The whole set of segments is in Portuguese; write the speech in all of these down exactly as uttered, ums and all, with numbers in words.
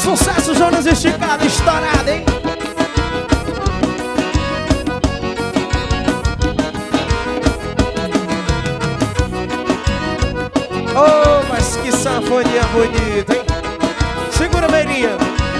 Sucesso, Jonas Esticado, estourado, hein? Oh, mas que sanfoninha bonita, hein? Segura a beirinha.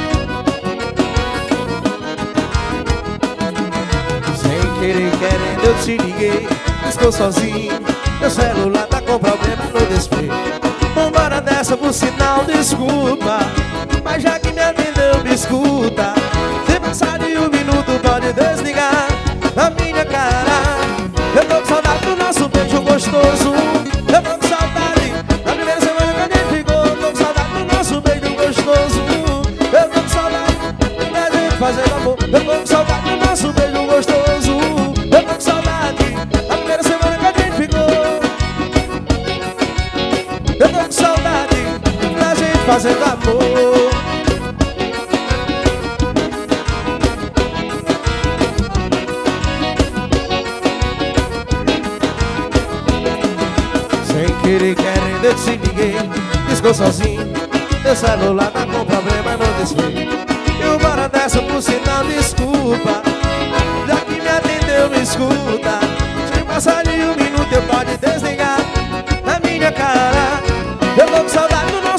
Sem querer, querendo, eu te liguei. Estou sozinho, meu celular tá com problema no display. Vambora dessa, por sinal, desculpa, mas já que me atendeu, me escuta. Se passar de um minuto, pode desligar a minha cara. Eu tô com saudade do nosso beijo gostoso. Eu tô com saudade da primeira semana que a gente ficou. Eu tô com saudade do nosso beijo gostoso. Eu tô com saudade da gente fazendo amor. Eu tô com saudade do nosso beijo gostoso. Eu tô com saudade da primeira semana que a gente ficou. Eu tô com saudade da gente fazendo amor. Sem querer, querendo, eu te liguei. Discou sozinho, meu celular tá com problema no display. Eu bora dessa, por sinal, desculpa, já que me atendeu, me escuta. Se passar de um minuto, eu pode desligar a minha cara. Eu tô com saudade do